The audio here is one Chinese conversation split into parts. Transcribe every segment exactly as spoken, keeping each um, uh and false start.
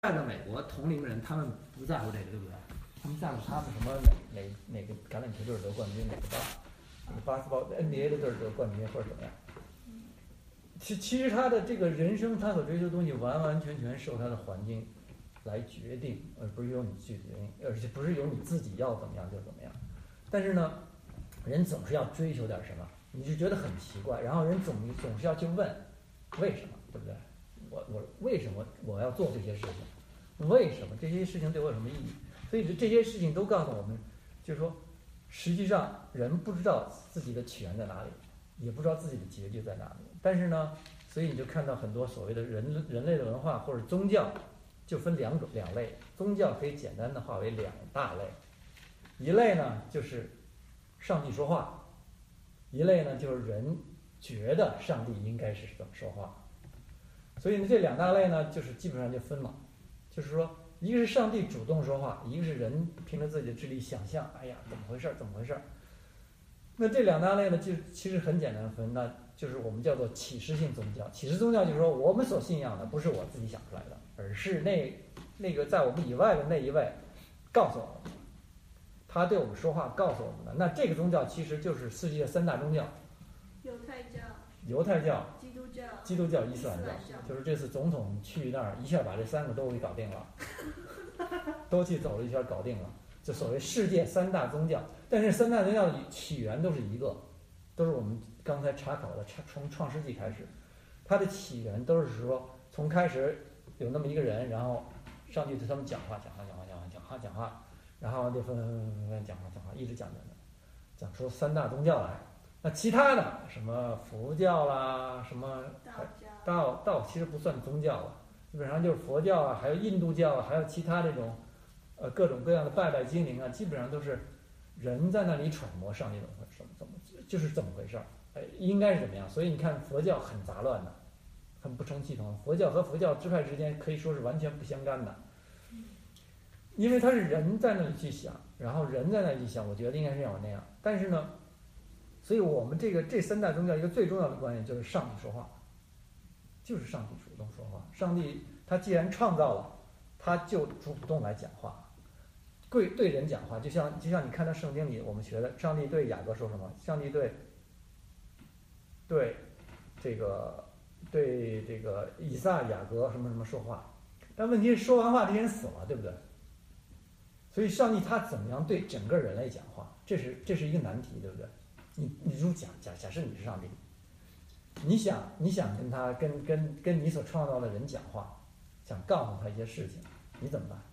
在的美国同龄人他们不在乎这个，对不对？他们在乎他们什么哪哪哪个橄榄球队得冠军，哪个巴哪个巴斯包 N B A 的队得冠军或者怎么样。其其实他的这个人生，他所追求的东西完完全全受他的环境来决定，而不是由你去决定，而且不是由你自己要怎么样就怎么样。但是呢，人总是要追求点什么，你就觉得很奇怪，然后人总总是要去问为什么，对不对？我我为什么我要做这些事情？为什么这些事情对我有什么意义？所以这些事情都告诉我们，就是说，实际上人不知道自己的起源在哪里，也不知道自己的结局在哪里。但是呢，所以你就看到很多所谓的人人类的文化或者宗教，就分两种两类。宗教可以简单的划为两大类，一类呢就是上帝说话，一类呢就是人觉得上帝应该是怎么说话。所以呢，这两大类呢，就是基本上就分了，就是说，一个是上帝主动说话，一个是人凭着自己的智力想象，哎呀，怎么回事？怎么回事？那这两大类呢，就其实很简单分，那就是我们叫做启示性宗教。启示宗教就是说，我们所信仰的不是我自己想出来的，而是那那个在我们以外的那一位告诉我们的，他对我们说话，告诉我们的。那这个宗教其实就是世界三大宗教： 犹太教、 犹太教、 基督教、 基督教、伊斯兰教。 伊斯兰教就是这次总统去那儿，一下把这三个都给搞定了，都去走了一圈搞定了。就所谓世界三大宗教，但是三大宗教的起源都是一个，都是我们刚才查考的，从创世纪开始，它的起源都是说，从开始有那么一个人，然后上帝对他们讲话，讲话，讲话，讲话，讲话，讲话，然后就分分分分分讲话，讲话，一直讲讲讲，讲出三大宗教来。那其他的什么佛教啦，什么道道其实不算宗教了，基本上就是佛教啊，还有印度教啊，还有其他这种。呃，各种各样的拜拜精灵啊，基本上都是人在那里揣摩上帝怎么回事，怎么就是怎么回事，哎，应该是怎么样。所以你看佛教很杂乱的，很不成系统。佛教和佛教支派之间可以说是完全不相干的，因为他是人在那里去想，然后人在那里去想，我觉得应该是这样那样。但是呢，所以我们这个这三大宗教一个最重要的观念就是上帝说话，就是上帝主动说话。上帝他既然创造了，他就主动来讲话。对对人讲话，就像就像你看到圣经里我们学的，上帝对雅各说什么？上帝对对这个对这个以撒、雅各什么什么说话，但问题是说完话这些人死了，对不对？所以上帝他怎么样对整个人类讲话？这是这是一个难题，对不对？你你如假假假设你是上帝，你想你想跟他跟跟跟你所创造的人讲话，想告诉他一些事情，你怎么办？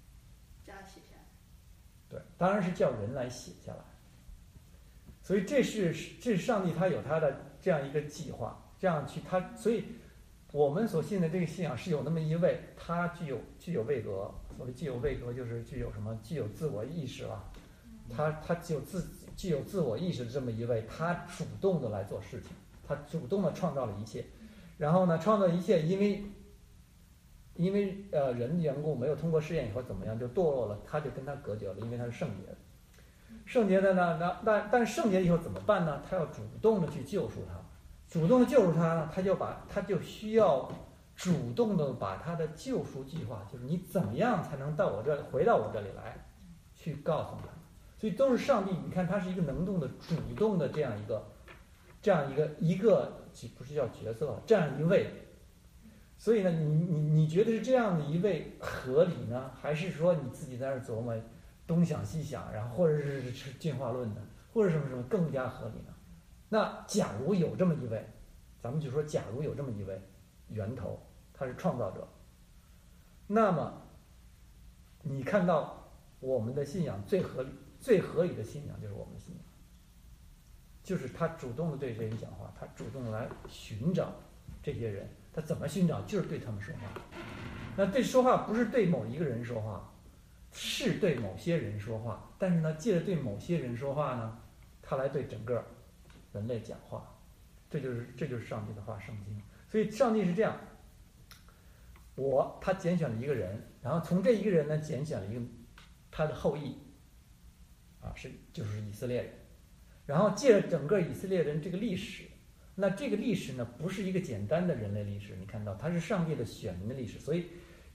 对，当然是叫人来写下来。所以这是这是上帝他有他的这样一个计划，这样去他，所以我们所信的这个信仰是有那么一位，他具有具有位格，所谓具有位格就是具有什么，具有自我意识了。他他具有自具有自我意识的这么一位，他主动的来做事情，他主动的创造了一切，然后呢，创造一切，因为。因为呃人的缘故没有通过试验以后怎么样就堕落了，他就跟他隔绝了，因为他是圣洁的。圣洁的呢，那但但圣洁以后怎么办呢？他要主动的去救赎他，主动的救赎他呢，他就把他就需要主动的把他的救赎计划，就是你怎么样才能到我这里，回到我这里来，去告诉他。所以都是上帝，你看他是一个能动的、主动的这样一个这样一个一个不是叫角色，这样一位。所以呢，你你你觉得是这样的一位合理呢，还是说你自己在那儿琢磨，东想西想，然后或者是进化论的，或者什么什么更加合理呢？那假如有这么一位，咱们就说假如有这么一位源头，他是创造者，那么你看到我们的信仰最合理、最合理的信仰就是我们的信仰，就是他主动的对这些人讲话，他主动来寻找这些人。他怎么寻找？就是对他们说话。那对说话不是对某一个人说话，是对某些人说话。但是呢，借着对某些人说话呢，他来对整个人类讲话。这就是这就是上帝的话，圣经。所以上帝是这样：我他拣选了一个人，然后从这一个人呢拣选了一个他的后裔，啊，是就是以色列人。然后借着整个以色列人这个历史。那这个历史呢，不是一个简单的人类历史，你看到它是上帝的选民的历史，所以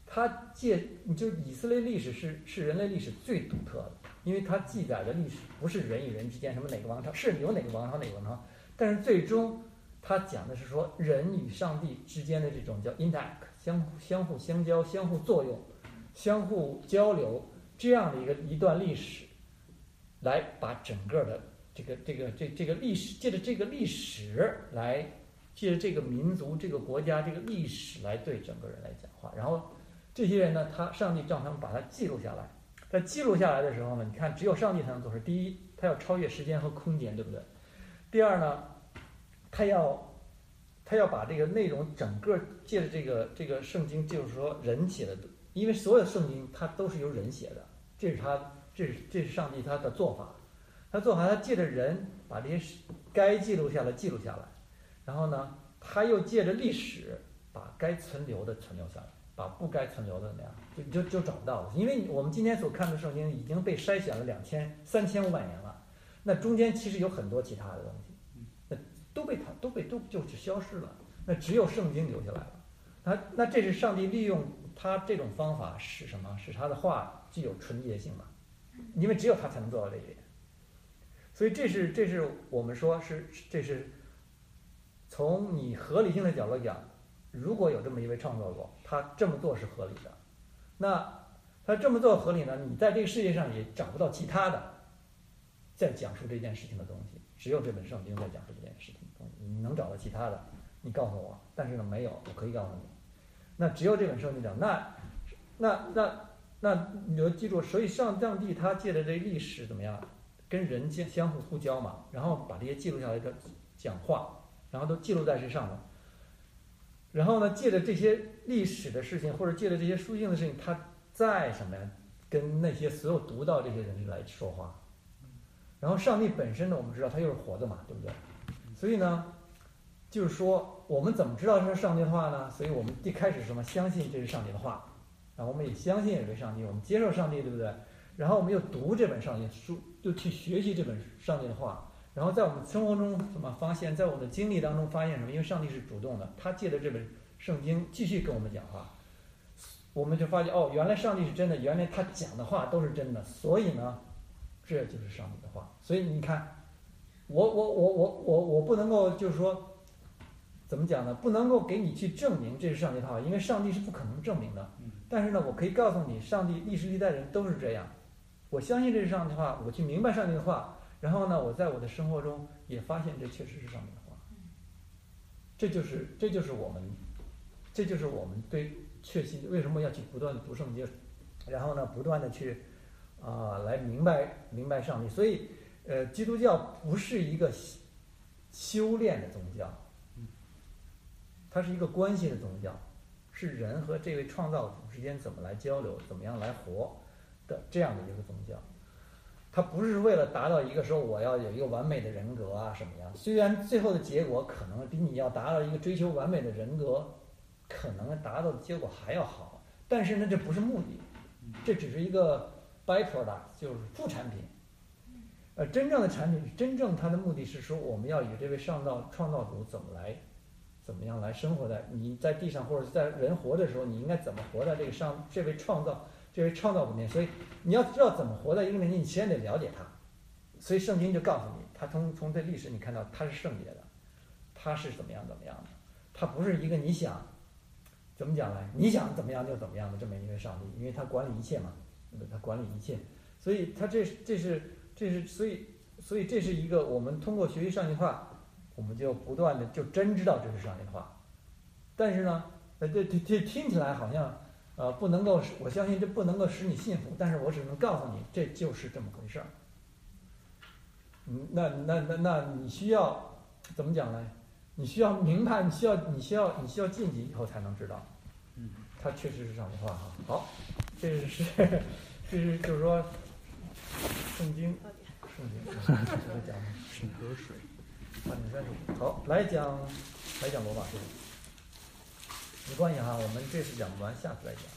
它借你就以色列历史是是人类历史最独特的，因为它记载的历史不是人与人之间什么哪个王朝是有哪个王朝哪个王朝，但是最终它讲的是说人与上帝之间的这种叫 interact 相互相互相交、相互作用、相互交流这样的一个一段历史，来把整个的这个这个这这个历史借着这个历史来借着这个民族这个国家这个历史来对整个人来讲话，然后。这些人呢，他上帝让他们把它记录下来。在记录下来的时候呢，你看，只有上帝才能做事。第一，他要超越时间和空间，对不对？第二呢，他要他要把这个内容整个借着这个这个圣经，就是说人写的，因为所有圣经它都是由人写的，这是他这是这是上帝他的做法。他做法，他借着人把这些该记录下来记录下来，然后呢，他又借着历史把该存留的存留下来。把不该存留的怎么样，就就就找不到了。因为我们今天所看的圣经已经被筛选了两千三千五百年了，那中间其实有很多其他的东西，那都被它都被都就是消失了。那只有圣经留下来了。那那这是上帝利用他这种方法使什么？使他的话具有纯洁性嘛？因为只有他才能做到这一点。所以这是这是我们说是这是从你合理性的角度讲。如果有这么一位创造者，他这么做是合理的，那他这么做合理呢？你在这个世界上也找不到其他的在讲述这件事情的东西，只有这本圣经在讲述这件事情的东西。你能找到其他的，你告诉我。但是呢，没有，我可以告诉你，那只有这本圣经讲。那那那那你就记住，所以上上帝他借着这历史怎么样，跟人相相互互交嘛，然后把这些记录下来的讲话，然后都记录在这上面。然后呢，借着这些历史的事情，或者借着这些书信的事情，他在什么呀？跟那些所有读到这些人来说话。然后上帝本身呢，我们知道他又是活的嘛，对不对？所以呢，就是说我们怎么知道这是上帝的话呢？所以我们一开始什么？相信这是上帝的话，然后我们也相信有位上帝，我们接受上帝，对不对？然后我们又读这本上帝书，就去学习这本上帝的话。然后在我们生活中怎么发现，在我们的经历当中发现什么？因为上帝是主动的，他借着这本圣经继续跟我们讲话，我们就发现哦，原来上帝是真的，原来他讲的话都是真的，所以呢，这就是上帝的话。所以你看，我我我我我我不能够就是说，怎么讲呢？不能够给你去证明这是上帝的话，因为上帝是不可能证明的。但是呢，我可以告诉你，上帝历史历代人都是这样。我相信这是上帝的话，我去明白上帝的话。然后呢，我在我的生活中也发现这确实是上帝的话，这就是这就是我们，这就是我们对确信为什么要去不断的读圣经，然后呢，不断的去啊、呃、来明白明白上帝。所以，呃，基督教不是一个修炼的宗教，它是一个关系的宗教，是人和这位创造主之间怎么来交流，怎么样来活的这样的一个宗教。它不是为了达到一个说我要有一个完美的人格啊什么样，虽然最后的结果可能比你要达到一个追求完美的人格，可能达到的结果还要好，但是呢，这不是目的，这只是一个 byproduct， 就是副产品。呃，真正的产品，真正它的目的是说，我们要与这位创造创造主怎么来，怎么样来生活在你在地上，或者在人活的时候，你应该怎么活在这个上这位创造。这位创造主面，所以你要知道怎么活在一个面前，你先得了解他。所以圣经就告诉你，他从从这历史你看到他是圣洁的，他是怎么样怎么样的，他不是一个你想怎么讲来，你想怎么样就怎么样的这么一位上帝，因为他管理一切嘛，对不对？他管理一切，所以他这这是这是所以所以这是一个我们通过学习上帝话，我们就不断的就真知道这是上帝的话。但是呢，呃，这这这听起来好像。呃，不能够，我相信这不能够使你信服，但是我只能告诉你，这就是这么回事儿。嗯，那那那那你需要怎么讲呢？你需要明白，你需要你需要你需要进去以后才能知道。嗯，它确实是上帝话哈。好，这是这是就是说，圣经，圣经来讲请喝水。 八点三十五。好，来讲来讲罗马书。没关系哈，我们这次讲不完，下次再讲。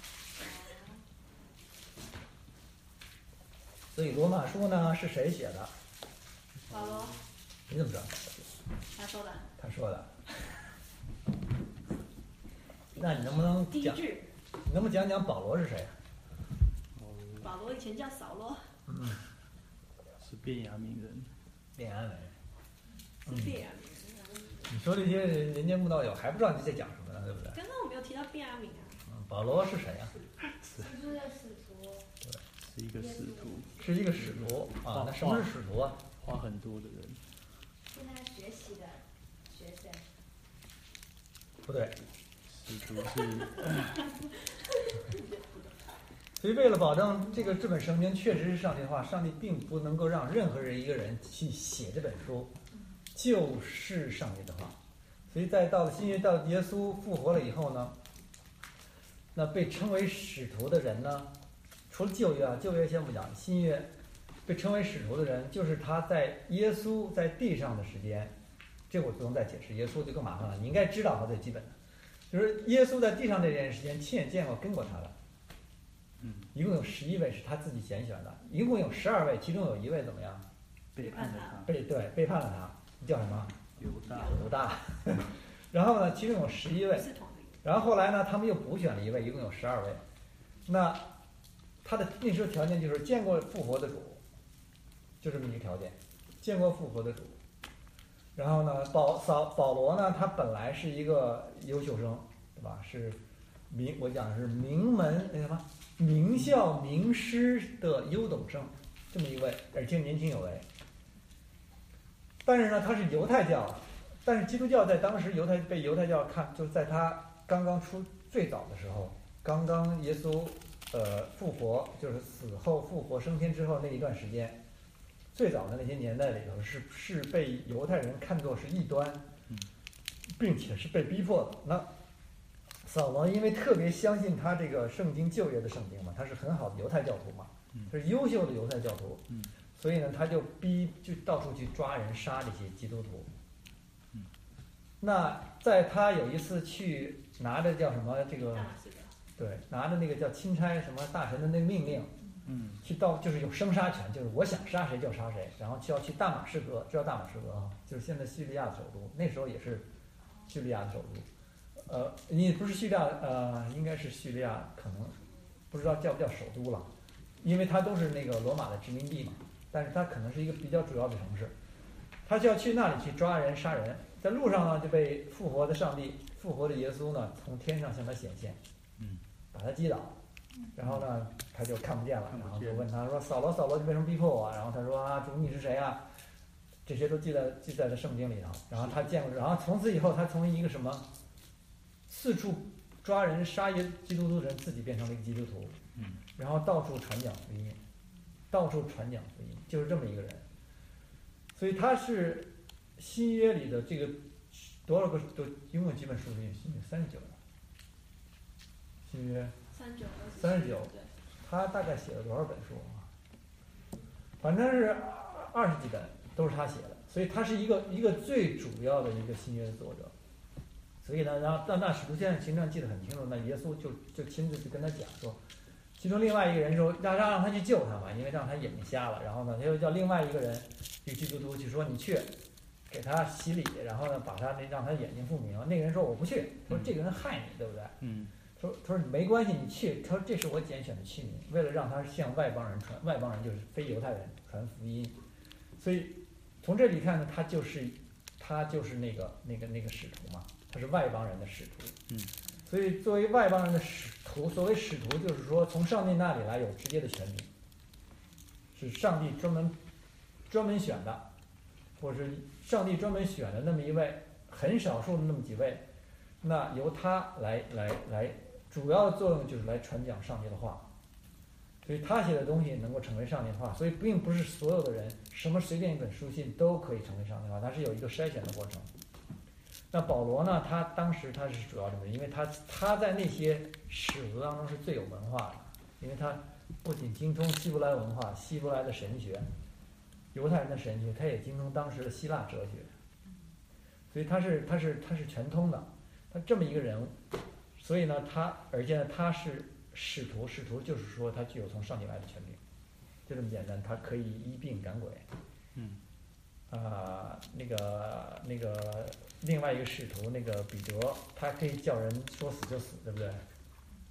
所以罗马书呢是谁写的？ 保罗。 你怎么知道？ 他说的。 他说的。那你能不能讲？ 第一句。 你能不能讲讲保罗是谁？ 保罗以前叫扫罗， 嗯， 是便雅悯人。 便雅悯人。 是便雅悯人。 你说这些人人间慕道友还不知道你在讲什么呢，对不对？ 刚刚我没有提到便雅悯啊。 嗯，保罗是谁呀、 是不是使徒？ 是一个使徒， 是一个使徒啊。那什么是使徒啊？ 花很多的人。 是他学习的学生。 不对。 使徒是。 所以为了保证这个这本圣经确实是上帝的话，上帝并不能够让任何人一个人去写这本书，就是上帝的话。所以在到了新约，到耶稣复活了以后呢，那被称为使徒的人呢，除了旧约啊，旧约先不讲，新约被称为使徒的人，就是他在耶稣在地上的时间，这我不用再解释，耶稣就更麻烦了，你应该知道他最基本的，就是耶稣在地上这段时间亲眼见过跟过他的。 嗯， 一共有十一位是他自己拣选的，一共有十二位，其中有一位怎么样？ 背叛了他。 背对背叛了他，叫什么？ 犹大。 犹大。然后呢，其中有十一位，然后后来呢，他们又补选了一位，一共有十二位。那他的那时候条件就是见过复活的主，就这么一个条件，见过复活的主。然后呢，保扫保罗呢，他本来是一个优秀生，对吧？是名我讲的是名门那什么？名校名师的优等生，这么一位，而且年轻有为。但是呢，他是犹太教，但是基督教在当时犹太被犹太教看，就是在他刚刚出最早的时候，刚刚耶稣呃复活，就是死后复活升天之后那一段时间，最早的那些年代里头是是被犹太人看作是异端，并且是被逼迫的。那扫罗因为特别相信他这个圣经旧约的圣经嘛，他是很好的犹太教徒嘛，他是优秀的犹太教徒，所以呢，他就逼就到处去抓人杀这些基督徒。那在他有一次去拿着叫什么这个，对，拿着那个叫钦差什么大臣的那个命令， 嗯， 去到就是有生杀权，就是我想杀谁就杀谁，然后就要去大马士革，知道大马士革啊，就是现在叙利亚的首都，那时候也是叙利亚的首都。呃，你不是叙利亚，呃，应该是叙利亚，可能不知道叫不叫首都了，因为它都是那个罗马的殖民地嘛。但是它可能是一个比较主要的城市，他就要去那里去抓人杀人，在路上呢就被复活的上帝、复活的耶稣呢从天上向他显现， 嗯， 把他击倒，然后呢他就看不见了，然后就问他说：“扫罗，扫罗，你为什么逼迫我啊？”然后他说：“啊，主你是谁啊？”这些都记在记在了圣经里头。然后他见过，然后从此以后他从一个什么？四处抓人杀耶基督徒的人，自己变成了一个基督徒， 嗯， 然后到处传讲福音，到处传讲福音，就是这么一个人。所以他是新约里的这个多少个都一共几本书里？新约三十九了，新约三十九， 三十九，他大概写了多少本书啊？反正是二十几本，都是他写的。所以他是一个一个最主要的一个新约的作者。所以呢，然后但那使徒先生行传记得很清楚，那耶稣就就亲自去跟他讲说，其中另外一个人说让让让他去救他嘛，因为让他眼睛瞎了，然后呢他又叫另外一个人，一个基督徒去说你去给他洗礼，然后呢把他那让他眼睛复明。那个人说我不去，说这个人害你，对不对？ 嗯， 说他说没关系，你去。他说这是我拣选的器皿，为了让他向外邦人传，外邦人就是非犹太人传福音。所以从这里看呢，他就是他就是那个那个那个使徒嘛。他是外邦人的使徒， 嗯， 所以作为外邦人的使徒，所谓使徒就是说从上帝那里来有直接的权柄，是上帝专门专门选的，或是上帝专门选的那么一位，很少数的那么几位，那由他来来来，主要的作用就是来传讲上帝的话，所以他写的东西能够成为上帝的话，所以并不是所有的人什么随便一本书信都可以成为上帝的话，它是有一个筛选的过程。那保罗呢？他当时他是主要这么，因为他他在那些使徒当中是最有文化的，因为他不仅精通希伯来文化、希伯来的神学、犹太人的神学，他也精通当时的希腊哲学，所以他是他是他是全通的。他这么一个人物，所以呢，他而且呢，他是使徒，使徒就是说他具有从上帝来的权柄，就这么简单，他可以医病赶鬼。 嗯。 啊、呃，那个那个另外一个使徒那个彼得，他可以叫人说死就死，对不对？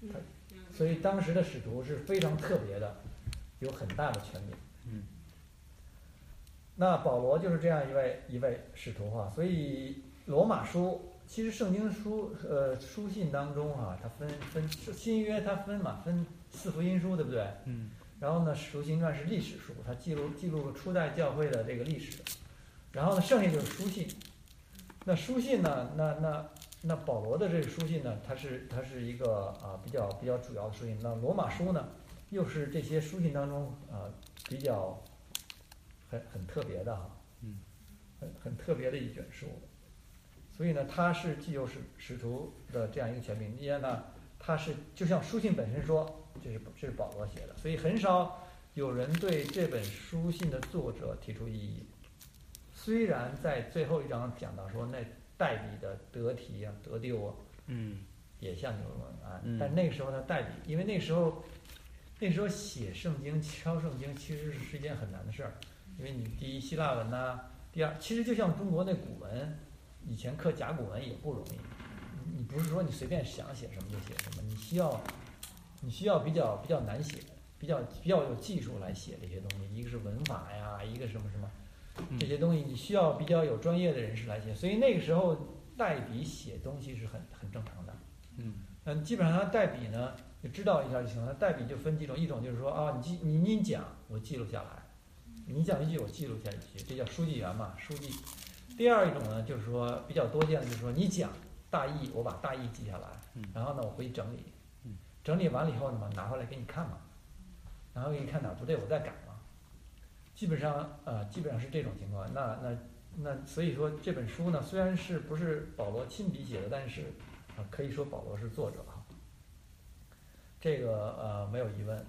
嗯所以当时的使徒是非常特别的，有很大的权柄。 嗯， 那保罗就是这样一位一位使徒哈，所以罗马书其实圣经书呃书信当中哈、它分分新约它分嘛分四福音书对不对？ 嗯， 然后呢，使徒行传是历史书，它记录记录了初代教会的这个历史，然后呢，剩下就是书信。那书信呢，那那那保罗的这个书信呢，它是它是一个啊比较比较主要的书信。那罗马书呢，又是这些书信当中啊比较很很特别的哈， 嗯， 很很特别的一卷书。所以呢，它是既有使使徒的这样一个权柄，另外呢，它是就像书信本身说，这是这是保罗写的，所以很少有人对这本书信的作者提出异议。虽然在最后一章讲到说那代笔的得题啊、得丢啊， 嗯， 也像牛文案， 嗯但那个时候他代笔，因为那时候那时候写圣经、敲圣经其实是一件很难的事儿，因为你第一希腊文呐、啊，第二其实就像中国那古文，以前刻甲骨文也不容易，你不是说你随便想写什么就写什么，你需要你需要比较比较难写，比较比较有技术来写这些东西，一个是文法呀，一个什么什么。这些东西你需要比较有专业的人士来写，所以那个时候代笔写东西是很很正常的。 嗯， 嗯，基本上他代笔呢，就知道一下就行了。代笔就分几种，一种就是说啊，你记你你讲，我记录下来，你讲一句我记录下一句，这叫书记员嘛，书记。第二一种呢，就是说比较多见的，就是说你讲大意，我把大意记下来，然后呢我回去整理，整理完了以后呢，拿回来给你看嘛，然后给你看哪儿不对，我再改嘛。基本上呃，基本上是这种情况。那那那，所以说这本书呢，虽然是不是保罗亲笔写的，但是啊、呃，可以说保罗是作者哈。这个呃没有疑问。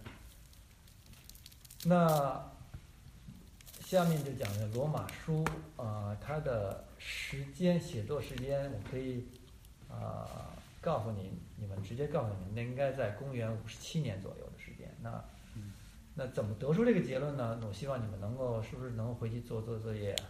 那下面就讲的罗马书啊、呃，它的时间写作时间，我可以啊、呃、告诉你，你们直接告诉你们，那应该在公元五十七年左右的时间。那那怎么得出这个结论呢？我希望你们能够，是不是能够回去做做作业啊？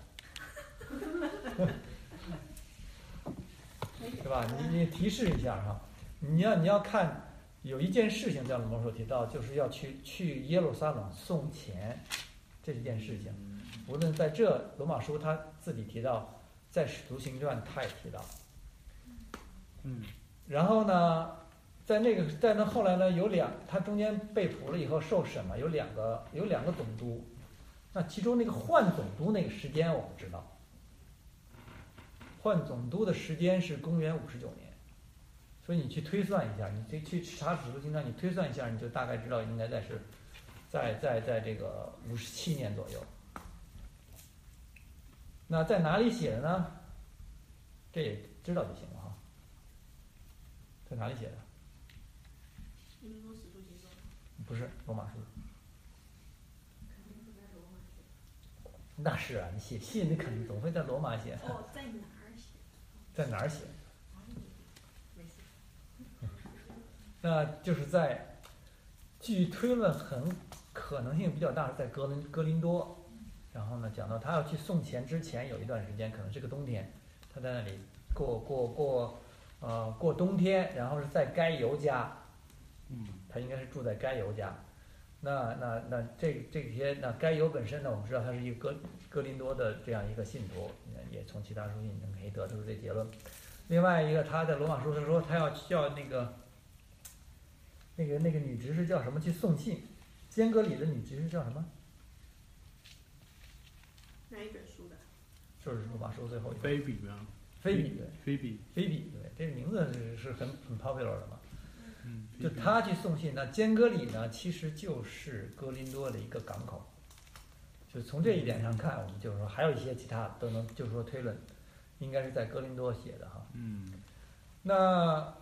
是吧？你你提示一下哈，你要你要看有一件事情在罗马书提到，就是要去去耶路撒冷送钱，这是一件事情。无论在这罗马书他自己提到，在使徒行传他也提到。 嗯， 然后呢？在那个，在那后来呢，有两，他中间被捕了以后受审嘛，有两个，有两个总督，那其中那个换总督那个时间我们知道，换总督的时间是公元五十九年，所以你去推算一下，你去去查使徒行传，你推算一下，你就大概知道应该在是，在在在这个五十七年左右。那在哪里写的呢？这也知道就行了哈。在哪里写的？不是罗马书，那是啊，你写信你肯定总会在罗马写。 哦，在哪儿写？ 在哪儿写？那就是在，据推论很可能性比较大是在格林格林多，然后呢讲到他要去送钱之前有一段时间，可能是个冬天，他在那里过过过呃过冬天，然后是在该犹家。 嗯， 他应该是住在该犹家，那那那这这些那该犹本身呢，我们知道他是一个哥哥林多的这样一个信徒，也从其他书信可以得出这结论。另外一个，他在罗马书他说他要叫那个那个那个女执事叫什么去送信，坚革里的女执事叫什么？ 哪一本书的？ 就是罗马书最后一本。 菲比吗？ 菲比对。 菲比。 菲比对，这个名字是是很很 popular 的嘛。 嗯， 就他去送信，那坚革里呢，其实就是哥林多的一个港口。就从这一点上看，我们就是说，还有一些其他都能，就是说推论，应该是在哥林多写的哈。 嗯。 那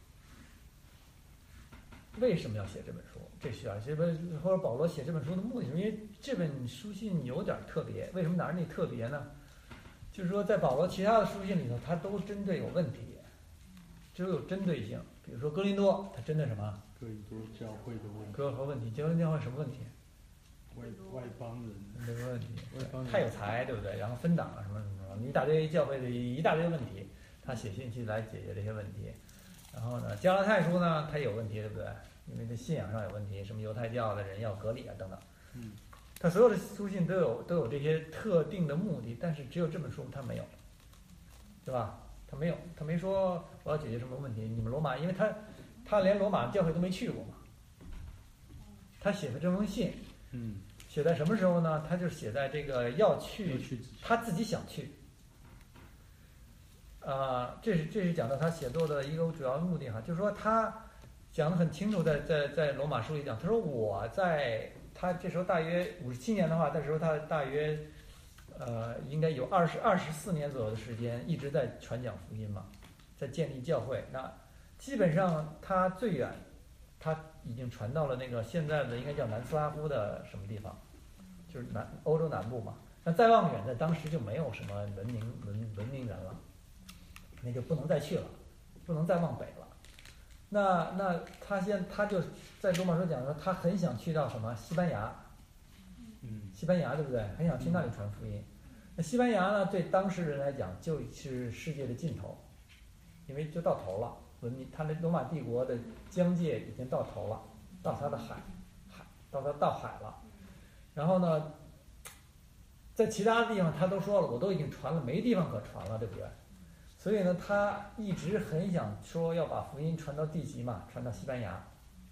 为什么要写这本书？这需要这本或者保罗写这本书的目的，因为这本书信有点特别。为什么哪里特别呢？就是说，在保罗其他的书信里头，他都针对有问题，只有针对性。比如说哥林多，它针对什么？ 哥林多教会的问题。 哥和问题，教会教会什么问题？ 外外邦人。 这个问题， 外邦人太有才，对不对？然后分党啊，什么什么什么，一大堆教会的一大堆问题，他写信去来解决这些问题。 然后呢，加拉太书呢，它有问题，对不对？因为这信仰上有问题，什么犹太教的人要隔离啊等等。 嗯， 它所有的书信都有都有这些特定的目的，但是只有这本书它没有，对吧？它没有，它没说我要解决什么问题。你们罗马，因为他他连罗马教会都没去过嘛。他写的这封信， 嗯， 写在什么时候呢？他就写在这个要去， 要去他自己想去。啊、这是这是讲到他写作的一个主要的目的哈，就是说他讲得很清楚在，在在罗马书里讲，他说我在他这时候大约五十七年的话，那时候他大约呃应该有二十二十四年左右的时间一直在传讲福音嘛，在建立教会。那基本上他最远，他已经传到了那个现在的应该叫南斯拉夫的什么地方，就是南欧洲南部嘛。那再往远的，当时就没有什么文明文文明人了。那就不能再去了，不能再往北了。那那他现他就在罗马书讲说，他很想去到什么西班牙， 嗯， 西班牙对不对？很想去那里传福音。那西班牙呢，对当时人来讲就是世界的尽头，因为就到头了，文明，他的罗马帝国的疆界已经到头了，到他的海海到他到海了。然后呢，在其他地方他都说了，我都已经传了，没地方可传了，对不对？所以呢，他一直很想说要把福音传到地极嘛，传到西班牙。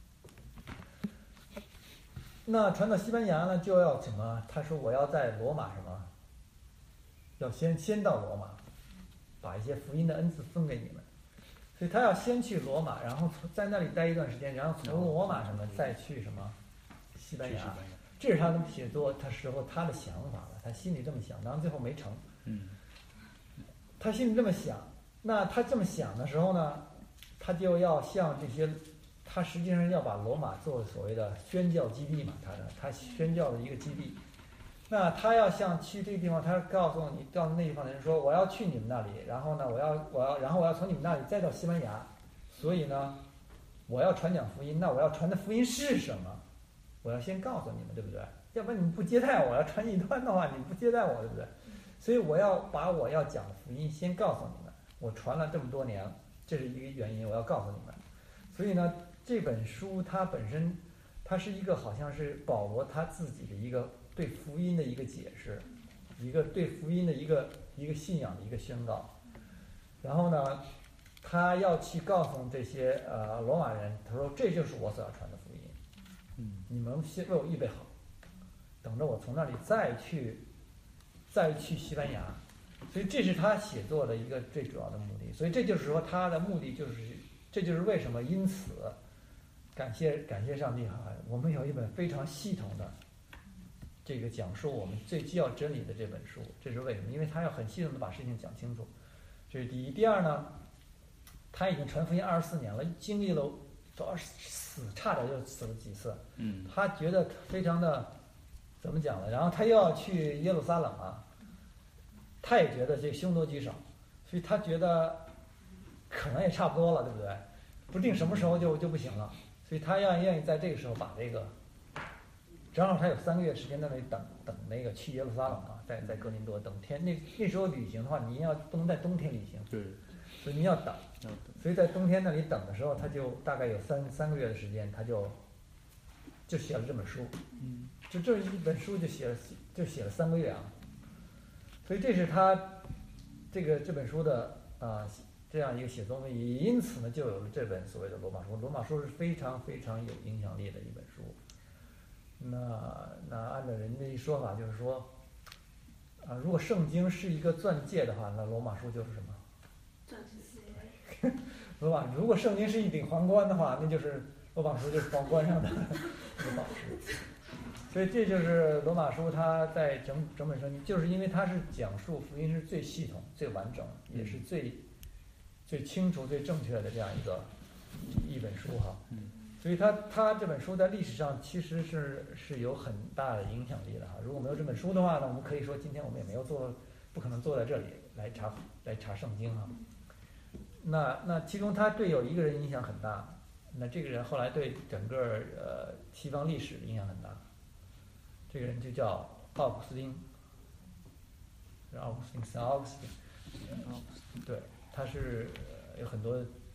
那传到西班牙呢，就要什么？他说我要在罗马什么？要先先到罗马，把一些福音的恩赐分给你们。所以他要先去罗马，然后在那里待一段时间，然后从罗马什么再去什么西班牙。这是他的写作他时候他的想法了，他心里这么想，然后最后没成。 嗯。 他心里这么想，那他这么想的时候呢，他就要向这些，他实际上要把罗马作为所谓的宣教基地嘛，他的他宣教的一个基地。那他要向去这个地方，他告诉你，告诉那地方的人说，我要去你们那里，然后呢，我要我要，然后我要从你们那里再到西班牙，所以呢，我要传讲福音。那我要传的福音是什么？我要先告诉你们，对不对？要不然你们不接待我，要传异端的话，你不接待我，对不对？所以我要把我要讲的福音先告诉你们，我传了这么多年了，这是一个原因，我要告诉你们。所以呢，这本书它本身，它是一个好像是保罗他自己的一个对福音的一个解释，一个对福音的一个一个信仰的一个宣告。然后呢，他要去告诉这些呃罗马人，他说这就是我所要传的福音， 嗯， 你们先为我预备好，等着我从那里再去。再去西班牙，所以这是他写作的一个最主要的目的。所以这就是说他的目的就是，这就是为什么因此，感谢感谢上帝哈，我们有一本非常系统的这个讲述我们最基要真理的这本书。这是为什么？因为他要很系统的把事情讲清楚，这是第一。第二呢，他已经传福音二十四年了，经历了多少死，差点就死了几次。 嗯， 他觉得非常的怎么讲呢？然后他又要去耶路撒冷啊。他也觉得这凶多吉少，所以他觉得可能也差不多了，对不对？不定什么时候就就不行了，所以他要愿意在这个时候把这个，正好他有三个月时间在那里等等那个去耶路撒冷啊，在在哥林多等天。那那时候旅行的话，你要不能在冬天旅行， 对， 所以你要等。 要等。 所以在冬天那里等的时候，他就大概有三三个月的时间，他就就写了这本书。 嗯， 就这一本书就写了就写了三个月啊。所以这是他这个这本书的啊、呃、这样一个写作目的，也因此呢，就有了这本所谓的罗马书。罗马书是非常非常有影响力的一本书。那那按照人的一说法，就是说，啊、呃，如果圣经是一个钻戒的话，那罗马书就是什么？ 钻石。 罗马，如果圣经是一顶皇冠的话，那就是罗马书就是皇冠上的罗马书。所以这就是罗马书，它在整整本圣经，就是因为它是讲述福音是最系统、最完整，也是最最清楚、最正确的这样一个一本书哈。所以它它这本书在历史上其实是是有很大的影响力的哈。如果没有这本书的话呢，我们可以说今天我们也没有坐，不可能坐在这里来查来查圣经哈。那那其中他对有一个人影响很大，那这个人后来对整个呃西方历史影响很大。这个人就叫奥古斯丁，奥古斯丁，圣奥古斯丁。对，他是有很多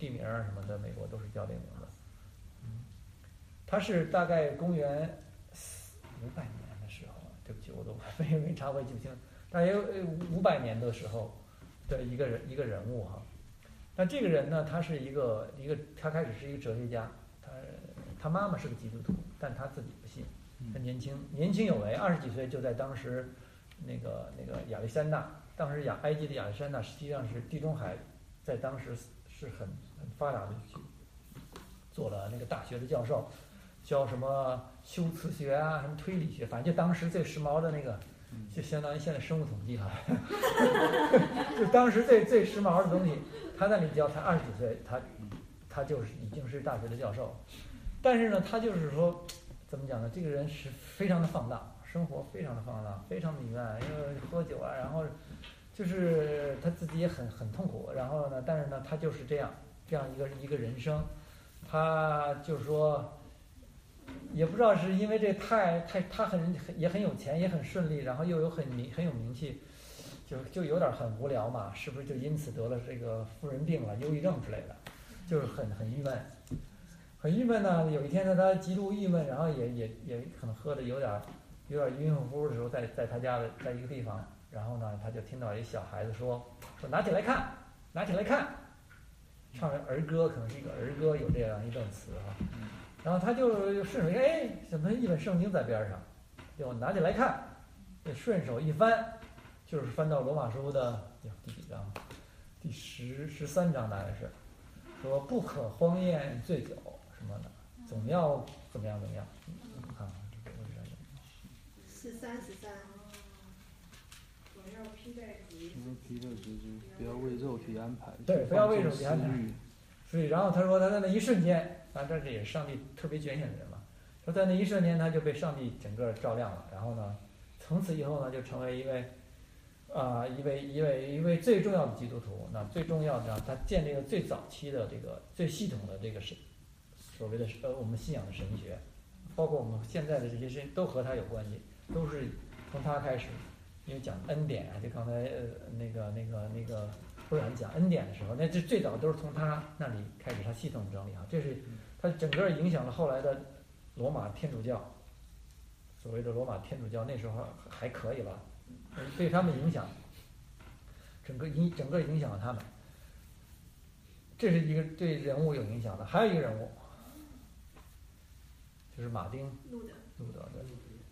地名啊什么的，美国都是叫这个名字。嗯，他是大概公元五百年的时候，对不起，我都没没查，我也记不清，大约五百年的时候的一个人一个人物哈。那这个人呢，他是一个一个，他开始是一个哲学家，他他妈妈是个基督徒，但他自己不信。他年轻年轻有为，二十几岁就在当时那个那个亚历山大，当时亚埃及的亚历山大实际上是地中海，在当时是很很发达的，做了那个大学的教授，教什么修辞学啊，什么推理学，反正就当时最时髦的那个，就相当于现在生物统计哈，就当时最最时髦的东西，他那里教，他二十几岁，他他就是已经是大学的教授，但是呢，他就是说。怎么讲呢？这个人是非常的放荡，生活非常的放荡，非常糜烂，因为喝酒啊，然后就是他自己也很很痛苦。然后呢，但是呢，他就是这样这样一个一个人生，他就是说，也不知道是因为这太太他很也很有钱，也很顺利，然后又有很名很有名气，就就有点很无聊嘛，是不是就因此得了这个妇人病了、忧郁症之类的，就是很很郁闷。很郁闷呢，有一天呢，他极度郁闷，然后也也也可能喝的有点有点晕乎乎的时候，在在他家的在一个地方，然后呢，他就听到一小孩子说说拿起来看，拿起来看，唱着儿歌，可能是一个儿歌，有这样一段词哈。然后他就顺手一看，哎，怎么一本圣经在边上，就拿起来看，就顺手一翻，就是翻到罗马书的第几章？第十十三章大概是，说不可荒宴醉酒。什么的，总要怎么样怎么样？我看看， 十三十三， 总要披戴主义。 披戴主义，不要为肉体安排。 对，不要为肉体安排。所以，然后他说，他在那一瞬间，啊，这也是上帝特别拣选的人嘛。说在那一瞬间，他就被上帝整个照亮了。然后呢，从此以后呢，就成为一位啊、呃，一位一位一位最重要的基督徒。那最重要的，他建立了最早期的这个最系统的这个是。所谓的呃，我们信仰的神学，包括我们现在的这些事都和他有关系，都是从他开始。因为讲恩典啊，就刚才呃那个那个那个不然讲恩典的时候，那这最早都是从他那里开始，他系统整理啊，这是他整个影响了后来的罗马天主教，所谓的罗马天主教那时候还可以吧，对他们影响，整个影整个影响了他们。这是一个对人物有影响的，还有一个人物。就是马丁路德， 路德的。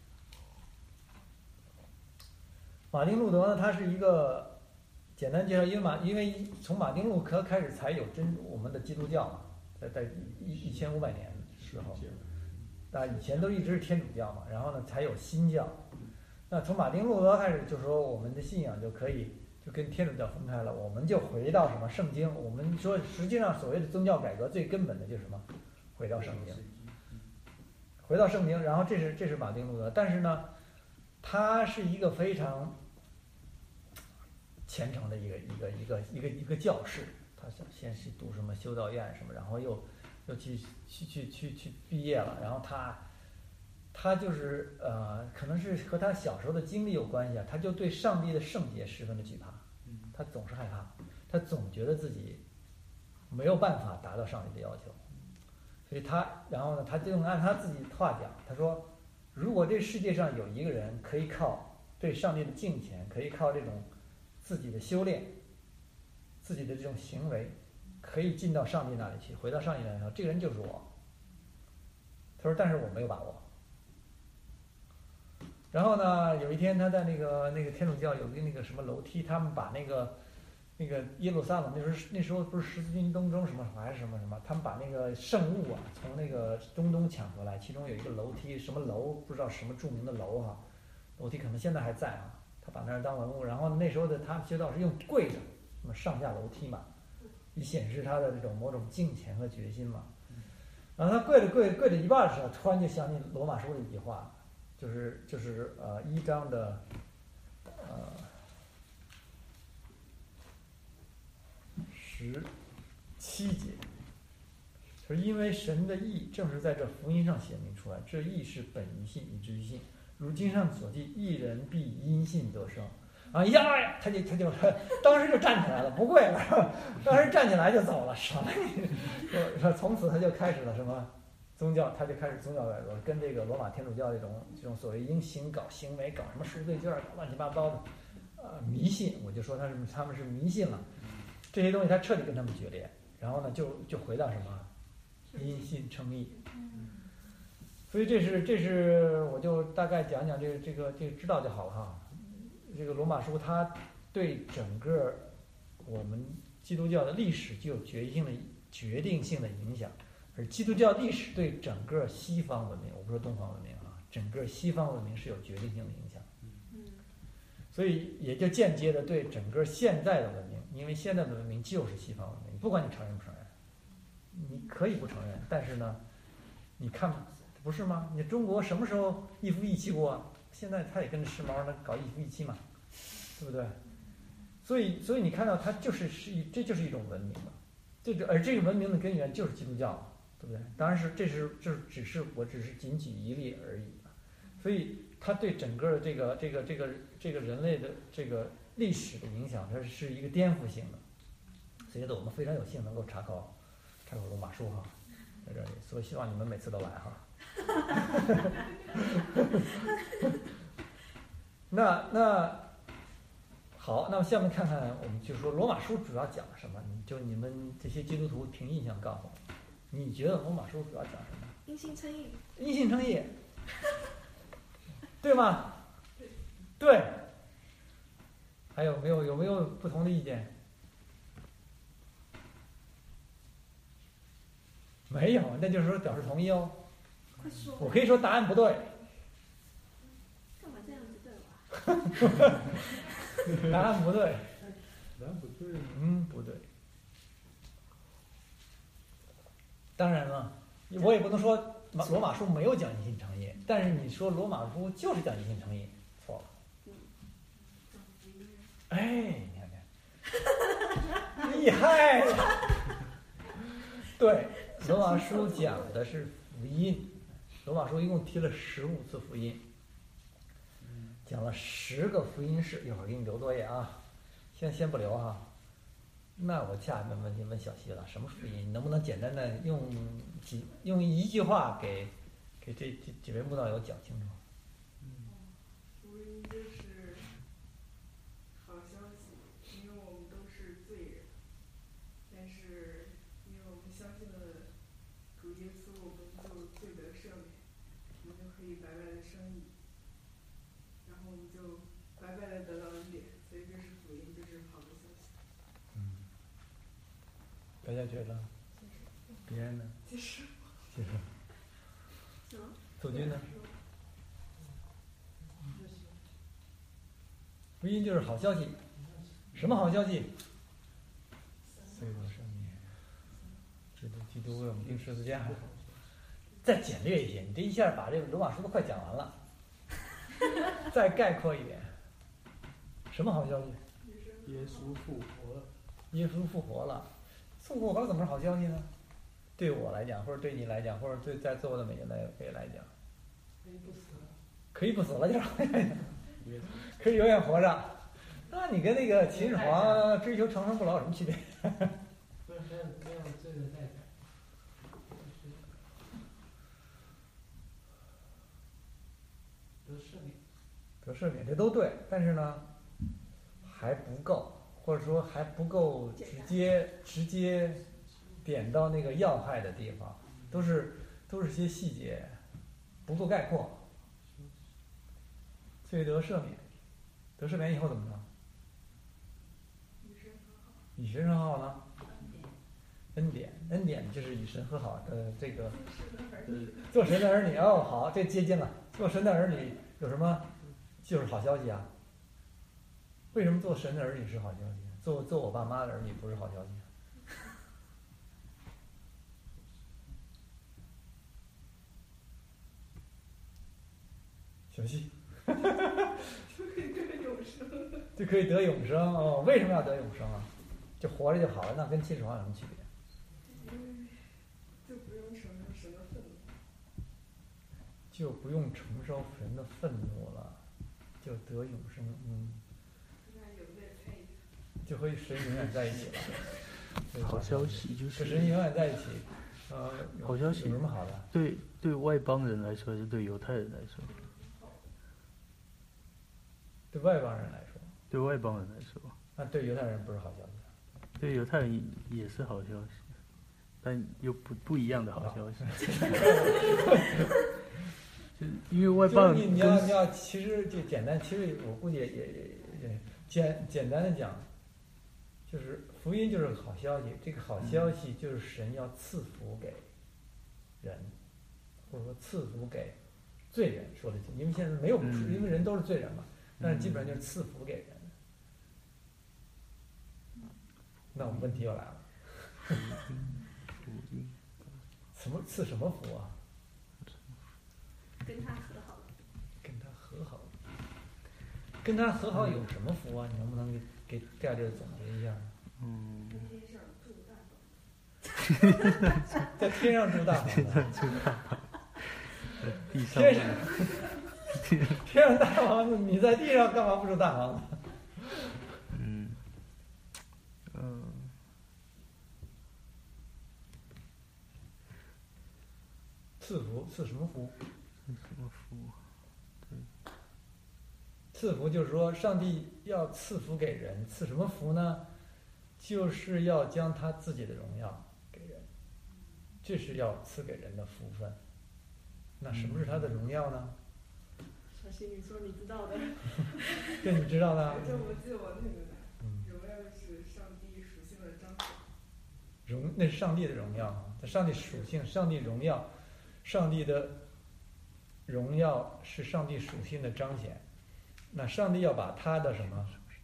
马丁路德呢，他是一个简单介绍，因为马因为从马丁路德开始才有真我们的基督教嘛，在在一一千五百年的时候，那以前都一直是天主教嘛，然后呢才有新教。那从马丁路德开始，就说我们的信仰就可以就跟天主教分开了，我们就回到什么圣经。我们说实际上所谓的宗教改革最根本的就是什么？回到圣经。回到圣经，然后这是这是马丁路德，但是呢，他是一个非常虔诚的一个一个一个一个一个教士，他想先是读什么修道院什么，然后又又去去去去去毕业了，然后他他就是呃，可能是和他小时候的经历有关系啊，他就对上帝的圣洁十分的惧怕，他总是害怕，他总觉得自己没有办法达到上帝的要求。所以他，然后呢，他就按他自己的话讲，他说，如果这世界上有一个人可以靠对上帝的敬虔，可以靠这种自己的修炼，自己的这种行为，可以进到上帝那里去，回到上帝那里去，这个人就是我。他说，但是我没有把握。然后呢，有一天他在那个那个天主教有个那个什么楼梯，他们把那个。那个耶路撒冷那时候那时候不是十字军东征什么还是什么什么，他们把那个圣物啊从那个中东抢回来，其中有一个楼梯，什么楼不知道什么著名的楼哈、啊，楼梯可能现在还在啊，他把那儿当文物，然后那时候的他修道是用跪着，什么上下楼梯嘛，以显示他的这种某种敬虔和决心嘛。然后他跪着跪着跪着一半的时候，突然就想起罗马书的一句话，就是就是呃一章的呃。十七节，就是因为神的义正是在这福音上显明出来，这义是本于信以至于信，如经上所记，义人必因信得生。 啊呀，他就他就当时就站起来了，不跪了，当时站起来就走了，什么你？说从此他就开始了什么宗教，他就开始宗教改革，跟这个罗马天主教这种这种所谓因行搞行为，搞什么赎罪券，搞乱七八糟的，呃，迷信，我就说他是他们是迷信了，这些东西他彻底跟他们决裂，然后呢就就回到什么因信称义。所以这是这是我就大概讲讲这个这个这个知道就好了哈。这个罗马书它对整个我们基督教的历史具有决定性的决定性的影响，而基督教历史对整个西方文明，我不说东方文明啊，整个西方文明是有决定性的影响。所以也就间接的对整个现在的文明，因为现在的文明就是西方文明，不管你承认不承认，你可以不承认，但是呢，你看。不是吗？你中国什么时候一夫一妻过啊？现在他也跟着时髦呢，搞一夫一妻嘛，对不对？所以，所以你看到它就是是一，这就是一种文明了。这个而这个文明的根源就是基督教，对不对？当然是这是就是只是我只是仅举一例而已。所以它对整个这个这个这个这个人类的这个历史的影响，它是一个颠覆性的。所以我们非常有幸能够查考查考罗马书哈，在这里，所以希望你们每次都来哈。那那好，那么下面看看，我们就说罗马书主要讲了什么？你就你们这些基督徒凭印象告诉我，你觉得罗马书主要讲什么？ 因信称义。 因信称义，对吗？对。还有没有有没有不同的意见？没有，那就是说表示同意哦。 快说！ 我可以说答案不对。 干嘛这样子对我？ 答案不对。 答案不对。 嗯，不对。当然了，我也不能说罗马书没有讲因信称义，但是你说罗马书就是讲因信称义，错了。哎，你看看，厉害！对，罗马书讲的是福音。罗马书一共提了十五次福音，讲了十个福音式。一会儿给你留作业啊，先先不留哈。那我下面问题问小西了，什么福音？你能不能简单的用几用一句话给给这这几位慕道友讲清楚？ 福音就是好消息，因为我们都是罪人，但是因为我们相信了主耶稣，我们就罪得赦免，我们就可以白白的生义，然后我们就白白的得到恩典，所以这是福音，就是好的消息。 嗯，大家觉得？别人呢？ 其实， 其实， 什么？ 左军呢？福音就是好消息，什么好消息？罪得赦免，基督基督为我们钉十字架。再简略一些，你这一下把这个罗马书都快讲完了，再概括一点，什么好消息？ 耶稣复活了。 耶稣复活了，复活了怎么是好消息呢？对我来讲，或者对你来讲，或者对在座的每个人来讲， 可以不死了。 可以不死了就是好消息，可以永远活着。那你跟那个秦始皇追求长生不老有什么区别？ 不是没有没有罪的代价，就是得赦免。 得赦免这都对，但是呢还不够，或者说还不够直接直接点到那个要害的地方，都是都是些细节，不够概括。罪得赦免，得赦免以后怎么着？与神和好呢？恩典，恩典就是与神和好的这个，做神的儿女哦，好，这接近了。做神的儿女有什么？就是好消息啊。为什么做神的儿女是好消息？做做我爸妈的儿女不是好消息？小西， 就可以得永生。 就可以得永生哦？为什么要得永生啊？就活着就好了，那跟秦始皇有什么区别？ 就不用承受神的愤怒。 就不用承受神的愤怒了，就得永生。嗯， 就和神永远在一起了。 好消息就是和神永远在一起，呃， 好消息有什么好的？ 对对外邦人来说，还是对犹太人来说？ 对外邦人来说， 对外邦人来说， 那对犹太人不是好消息。 对犹太人也是好消息，但又不不一样的好消息。就是因为外邦人你你要你要，其实就简单，其实我估计也也也简简单的讲，就是福音就是好消息，这个好消息就是神要赐福给人，或者说赐福给罪人，说的清，因为现在没有不是，因为人都是罪人嘛，但是基本上就是赐福给人。那我们问题又来了，什么赐什么福啊？ 跟他和好了。 跟他和好，跟他和好有什么福啊？你能不能给给概略总结一下？ 嗯， 在天上住大房子。 在天上住大房子， 地上天上天上大房子，你在地上干嘛不住大房子？ 嗯嗯， 赐福赐什么福？ 是什么福？ 赐福就是说，上帝要赐福给人，赐什么福呢？就是要将他自己的荣耀给人，这是要赐给人的福分。那什么是他的荣耀呢？ 小新，你说你知道的。 这你知道的。 这我记得我那个荣耀是上帝属性的彰显。 荣，那是上帝的荣耀，上帝属性，上帝荣耀，上帝的荣耀是上帝属性的彰显。那上帝要把他的什么？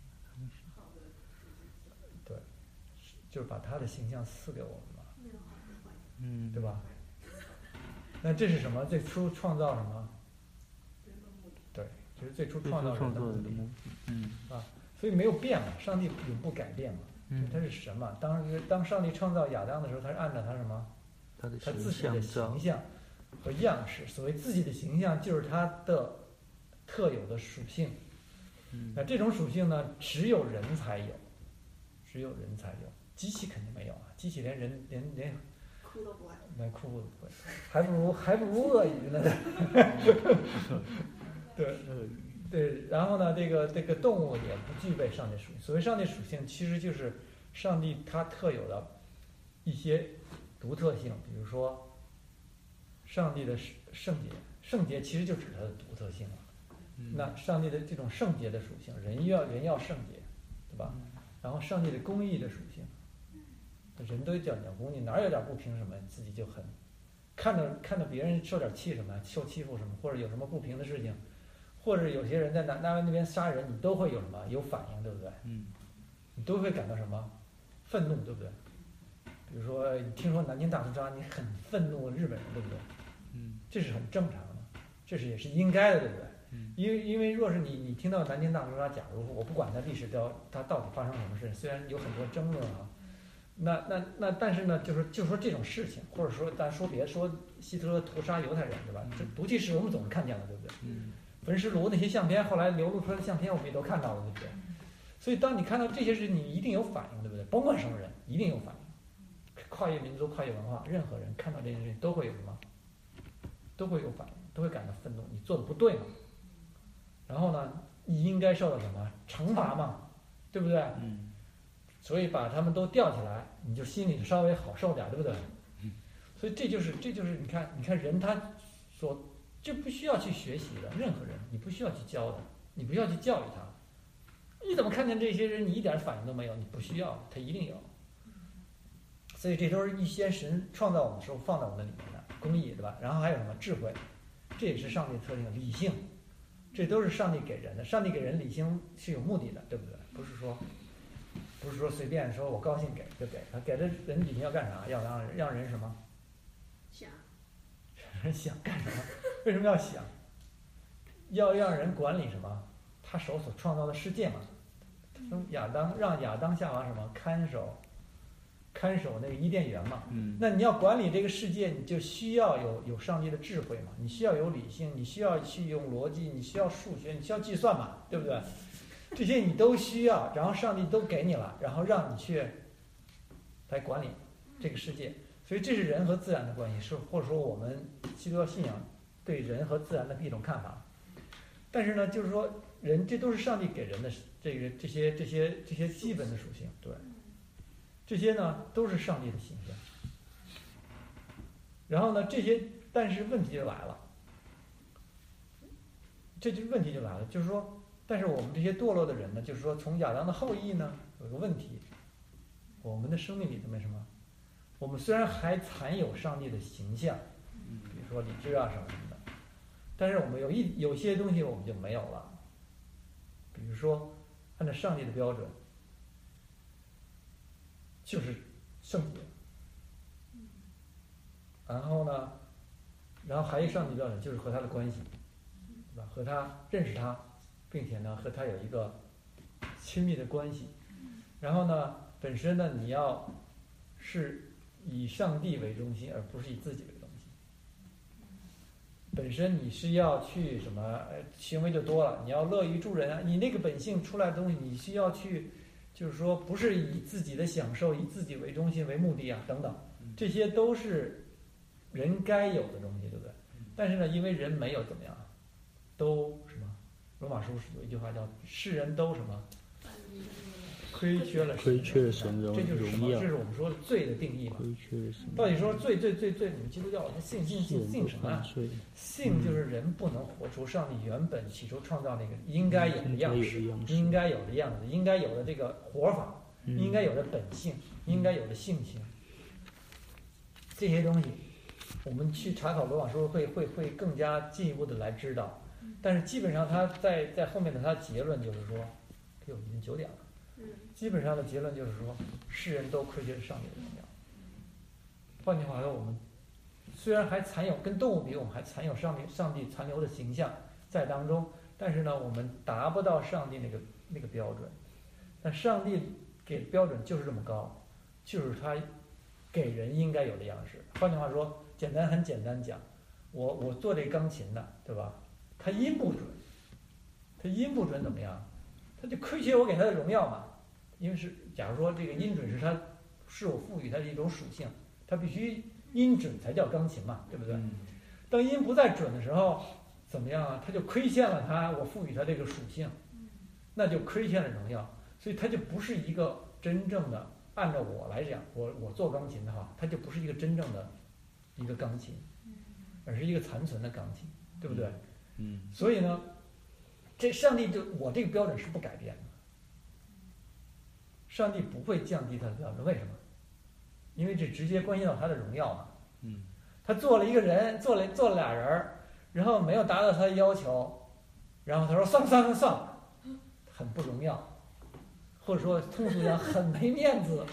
对，就是把他的形象赐给我们嘛， 嗯， 对吧？那这是什么？最初创造什么？对，这是最初创造人的目的。 嗯啊，所以没有变嘛，上帝永不改变嘛。 嗯， 他是神嘛。当时当上帝创造亚当的时候，他是按照他什么？ 他的他自己的形象和样式。所谓自己的形象，就是他的特有的属性。 嗯， 那这种属性呢，只有人才有，只有人才有，机器肯定没有啊，机器连人连连哭都不爱， 连哭都不会，还不如还不如鳄鱼呢。对对，然后呢，这个这个动物也不具备上帝属性。所谓上帝属性，其实就是上帝他特有的一些独特性，比如说上帝的圣洁，圣洁其实就指它的独特性了。那上帝的这种圣洁的属性，人要人要圣洁，对吧？然后上帝的公义的属性，人都讲讲公义，哪有点不平什么，自己就很看着看着别人受点气什么，受欺负什么，或者有什么不平的事情，或者有些人在那那那边杀人，你都会有什么有反应，对不对？ 嗯， 你都会感到什么愤怒，对不对？比如说你听说南京大屠杀，你很愤怒日本人，对不对？ 嗯， 这是很正常的，这是也是应该的，对不对？ 嗯， 因为因为若是你你听到南京大屠杀，假如我不管它历史到它到底发生什么事，虽然有很多争论啊，那那那但是呢，就是就说这种事情，或者说咱说别说希特勒屠杀犹太人，对吧？这毒气室我们总是看见了，对不对？ 嗯， 焚尸炉那些相片，后来流露出来的相片，我们也都看到了，对不对？所以当你看到这些事，你一定有反应，对不对？甭管什么人，一定有反应。跨越民族、跨越文化，任何人看到这件事情都会有什么？都会有反应，都会感到愤怒。你做的不对嘛？然后呢，你应该受到什么惩罚嘛？对不对？ 嗯。 所以把他们都吊起来，你就心里稍微好受点，对不对？所以这就是这就是你看，你看人他所这不需要去学习的，任何人你不需要去教的，你不需要去教育他。你怎么看见这些人你一点反应都没有？你不需要，他一定有。所以这都是预先神创造我们的时候放在我们里面的公义，对吧？然后还有什么智慧，这也是上帝的特性，理性，这都是上帝给人的。上帝给人理性是有目的的，对不对？不是说不是说随便说我高兴给就给他，给了人理性要干啥？要让人让人什么？ 想， 人想干什么？为什么要想？要让人管理什么？他手所创造的世界嘛。亚当让亚当夏娃什么看守？看守那个伊甸园嘛， 嗯， 那你要管理这个世界，你就需要有有上帝的智慧嘛，你需要有理性，你需要去用逻辑，你需要数学，你需要计算嘛，对不对？ 这些你都需要，然后上帝都给你了，然后让你去来管理这个世界。所以这是人和自然的关系，是或者说我们基督教信仰对人和自然的一种看法。但是呢，就是说人这都是上帝给人的这个这些这些这些基本的属性，对，这些呢都是上帝的形象。然后呢，这些但是问题就来了，这就问题就来了，就是说，但是我们这些堕落的人呢，就是说从亚当的后裔呢有个问题，我们的生命里头没什么。我们虽然还残有上帝的形象，比如说理智啊什么什么的，但是我们有一有些东西我们就没有了。比如说，按照上帝的标准，就是圣洁。然后呢，然后还有上帝标准就是和他的关系，对吧？和他认识他，并且呢和他有一个亲密的关系。然后呢，本身呢你要是以上帝为中心，而不是以自己为中心。本身你是要去什么？呃，行为就多了，你要乐于助人啊，你那个本性出来的东西，你需要去，就是说不是以自己的享受、以自己为中心为目的啊，等等，这些都是人该有的东西，对不对？但是呢，因为人没有怎么样，都什么？罗马书有一句话叫“世人都什么？亏缺了亏缺了神荣这就是什么？ 荣耀这是我们说的罪的定义嘛。 亏缺了神到底说罪罪罪罪，你们基督教信信信信什么啊？信就是人不能活出上帝原本起初创造那个应该有的样式，应该有的样子，应该有的这个活法，应该有的本性，应该有的性情。这些东西，我们去查考罗马书会会会更加进一步的来知道。但是基本上他在在后面的他结论就是说，哎呦，已经九点了。基本上的结论就是说，世人都亏缺上帝的荣耀。换句话说，我们虽然还残有跟动物比，我们还残有上帝上帝残留的形象在当中，但是呢，我们达不到上帝那个那个标准。但上帝给的标准就是这么高，就是他给人应该有的样式。换句话说，简单很简单讲，我我做这钢琴的，对吧？他音不准，他音不准怎么样？他就亏缺我给他的荣耀嘛。因为是，假如说这个音准是它，是我赋予它的一种属性，它必须音准才叫钢琴嘛，对不对？当音不再准的时候，怎么样啊？它就亏欠了它我赋予它这个属性，那就亏欠了荣耀，所以它就不是一个真正的，按照我来讲，我我做钢琴的话，它就不是一个真正的一个钢琴，而是一个残存的钢琴，对不对？ 嗯。 所以呢，这上帝就我这个标准是不改变的。上帝不会降低他的标准，为什么？因为这直接关系到他的荣耀嘛。 嗯。 他做了一个人，做了做了俩人，然后没有达到他的要求，然后他说算了算了算了，很不荣耀，或者说通俗讲很没面子，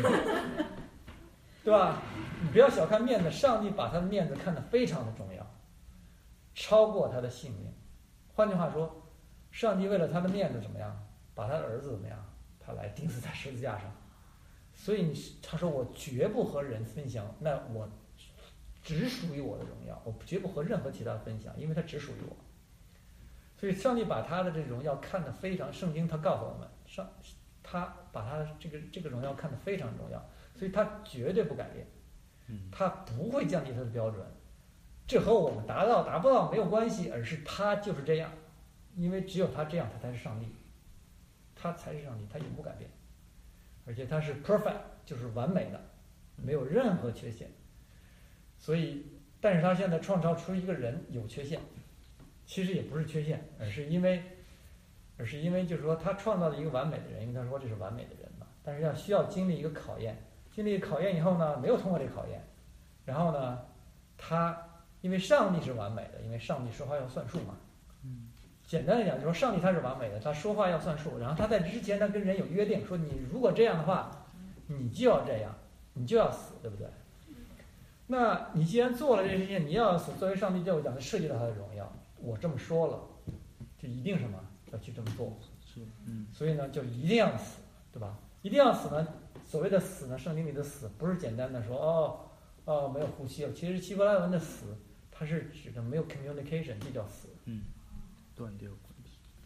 对吧？你不要小看面子，上帝把他的面子看得非常的重要，超过他的性命。换句话说，上帝为了他的面子怎么样，把他的儿子怎么样？他来钉死在十字架上，所以你他说我绝不和人分享，那我只属于我的荣耀，我绝不和任何其他分享，因为他只属于我。所以上帝把他的这荣耀看得非常，圣经他告诉我们，上他把他的这个这个荣耀看得非常重要，所以他绝对不改变，他不会降低他的标准，这和我们达到达不到没有关系，而是他就是这样，因为只有他这样，他才是上帝。他才是上帝，他永不改变，而且他是 perfect， 就是完美的，没有任何缺陷。所以，但是他现在创造出一个人有缺陷，其实也不是缺陷，而是因为，而是因为就是说他创造了一个完美的人，因为他说这是完美的人嘛。但是要需要经历一个考验，经历考验以后呢，没有通过这个考验，然后呢，他因为上帝是完美的，因为上帝说话要算数嘛。简单的讲，就是说上帝他是完美的，他说话要算数。然后他在之前他跟人有约定，说你如果这样的话，你就要这样，你就要死，对不对？那你既然做了这些事情，你要死，作为上帝就讲，涉及到他的荣耀。我这么说了，就一定什么要去这么做。 是，嗯。 所以呢，就一定要死，对吧？一定要死呢。所谓的死呢，圣经里的死不是简单的说哦哦没有呼吸了，其实希伯来文的死，它是指的没有 communication， 这叫死。 嗯。断掉关系，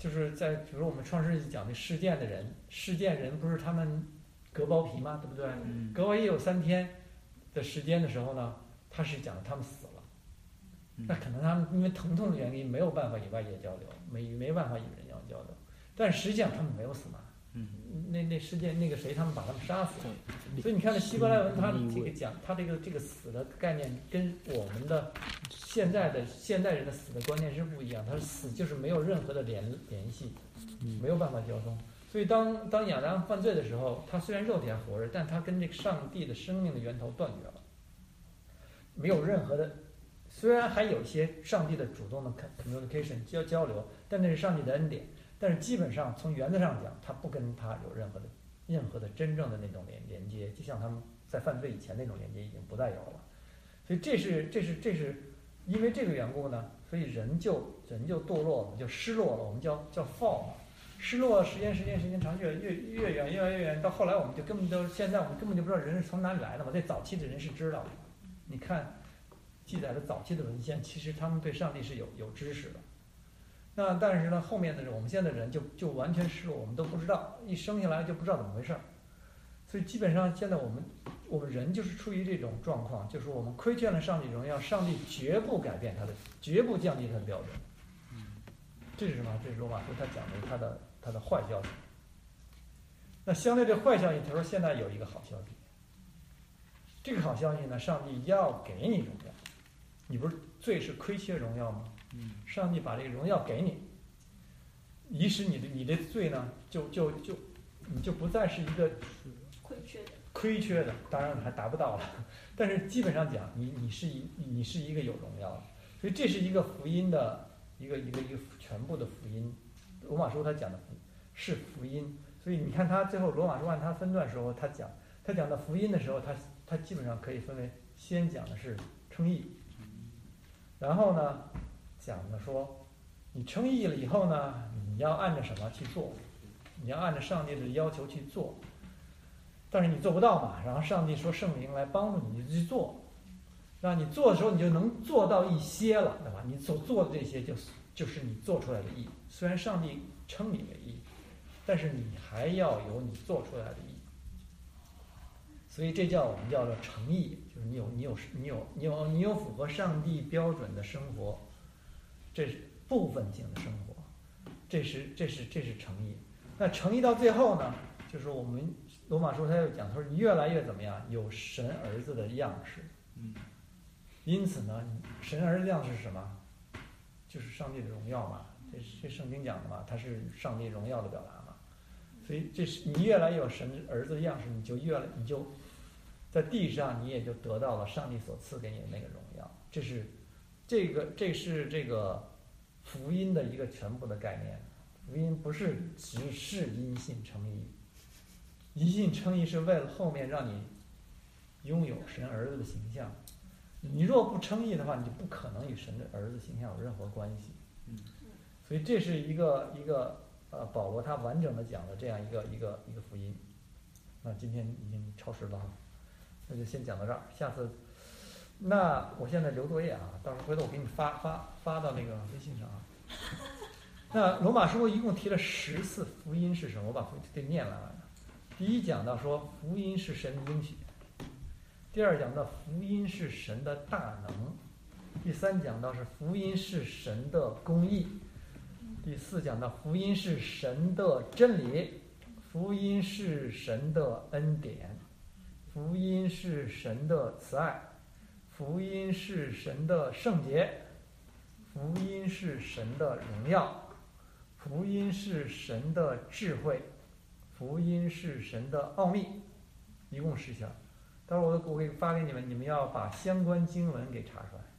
就是在比如我们创世纪讲的事件的人，事件人不是他们割包皮吗？对不对？ 嗯割包皮有三天的时间的时候呢，他是讲他们死了。那可能他们因为疼痛的原因没有办法与外界交流，没没办法与人交交流，但实际上他们没有死嘛。 嗯， 那那事件那个谁，他们把他们杀死了。所以你看，这希伯来文它这个讲，它这个这个死的概念跟我们的现在的现代人的死的观念是不一样。他说死就是没有任何的联联系，没有办法交通。所以当当亚当犯罪的时候，他虽然肉体还活着，但他跟这个上帝的生命的源头断绝了，没有任何的。虽然还有一些上帝的主动的 communication 交交流，但那是上帝的恩典。但是基本上从原则上讲，他不跟他有任何的任何的真正的那种连连接，就像他们在犯罪以前那种连接已经不再有了。所以这是这是这是因为这个缘故呢，所以人就人就堕落了，就失落了，我们叫叫 fall 嘛。失落时间时间时间长，越越越远越来越远，到后来我们就根本都现在我们根本就不知道人是从哪里来的嘛。这早期的人是知道的，你看。记载的早期的文献，其实他们对上帝是有有知识的。那但是呢，后面的人，我们现在的人就就完全失落，我们都不知道，一生下来就不知道怎么回事儿。所以基本上现在我们我们人就是处于这种状况，就是我们亏欠了上帝荣耀，上帝绝不改变他的，绝不降低他的标准。这是什么？这是罗马书他讲的他的他的坏消息。那相对这坏消息，他说现在有一个好消息。这个好消息呢，上帝要给你荣耀。你不是罪是亏缺荣耀吗？上帝把这个荣耀给你，以使你的你的罪呢，就就就你就不再是一个亏缺的。 亏缺的，当然还达不到了，但是基本上讲，你你是一你是一个有荣耀的，所以这是一个福音的一个一个一个全部的福音。罗马书他讲的是福音，所以你看他最后罗马书按他分段的时候，他讲他讲到福音的时候，他他基本上可以分为先讲的是称义。然后呢，讲的说，你称义了以后呢，你要按照什么去做？你要按照上帝的要求去做，但是你做不到嘛。然后上帝说圣灵来帮助你去做，让你做的时候你就能做到一些了，对吧？你所做的这些就就是你做出来的义。虽然上帝称你为义，但是你还要有你做出来的义。所以这叫我们叫做诚意，就是你有你有你有你有你有符合上帝标准的生活，这是部分性的生活，这是这是这是诚意。那诚意到最后呢，就是我们罗马书他又讲，他说你越来越怎么样，有神儿子的样式。因此呢，神儿子样式是什么？就是上帝的荣耀嘛，这是圣经讲的嘛，它是上帝荣耀的表达嘛。所以这是你越来越有神儿子的样式，你就越来你就在地上，你也就得到了上帝所赐给你的那个荣耀。这是这个这是这个福音的一个全部的概念。福音不是只是因信称义，因信称义是为了后面让你拥有神儿子的形象。你若不称义的话，你就不可能与神的儿子形象有任何关系。所以这是一个一个呃，保罗他完整的讲了这样一个一个一个福音。那今天已经超时了哈，那就先讲到这儿。下次，那我现在留作业啊，到时候回头我给你发发发到那个微信上啊。那罗马书一共提了十次福音是什么？我把福音给念来了。第一讲到说福音是神的应许，第二讲到福音是神的大能，第三讲到是福音是神的公义，第四讲到福音是神的真理，福音是神的恩典，福音是神的慈爱，福音是神的圣洁，福音是神的荣耀，福音是神的智慧，福音是神的奥秘，一共十项。待会儿我我给发给你们，你们要把相关经文给查出来。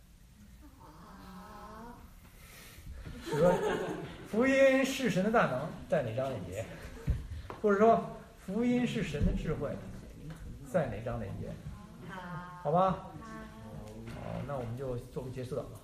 比如说，福音是神的大能，在哪章哪节？或者说，福音是神的智慧，在哪章哪节？好吧？好，那我们就做个结束祷告。